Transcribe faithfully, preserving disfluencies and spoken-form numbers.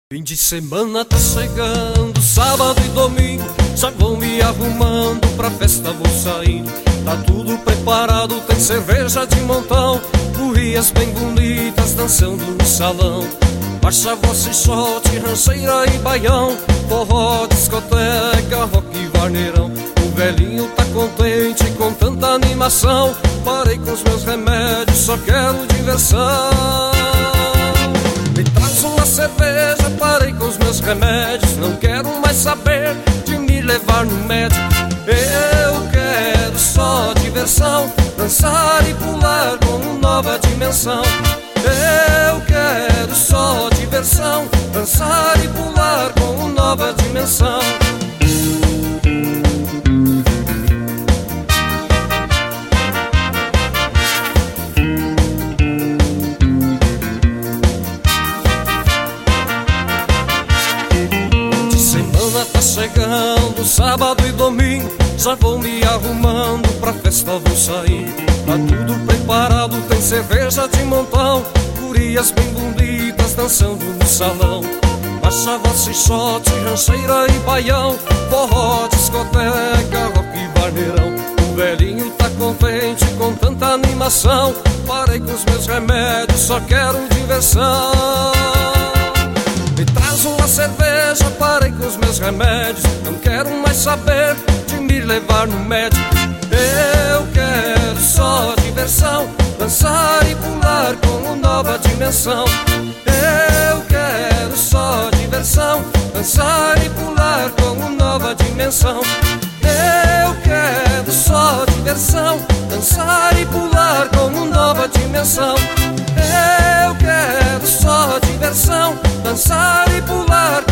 Fim de semana tá chegando, sábado e domingo, já vou me arrumando, pra festa vou saindo. Tá tudo preparado, tem cerveja de montão, gurias bem bonitas dançando no salão. Marcha, voz, shot, rancheira e baião, forró, discoteca, rock e varneirão. O velhinho tá contente com tanta animação, parei com os meus remédios, só quero diversão. Me traz uma cerveja, parei com os meus remédios, não quero mais saber de me levar no médico. Eu quero só diversão, dançar e pular com nova dimensão. Eu quero só diversão, dançar e pular com nova dimensão. Tá chegando, sábado e domingo, já vou me arrumando, pra festa vou sair. Tá tudo preparado, tem cerveja de montão, gurias bem bonitas dançando no salão. Baixa, voz, shot, rancheira e baião, forró, discoteca, rock e varneirão. O velhinho tá contente com tanta animação, parei com os meus remédios, só quero diversão. Me traz uma cerveja, parei com os meus remédios, não quero mais saber de me levar no médico. Eu quero só diversão, dançar e pular com nova dimensão. Eu quero só diversão, dançar e pular com nova dimensão. Eu quero só diversão, dançar e pular com nova dimensão. Eu quero só diversão, dançar e pular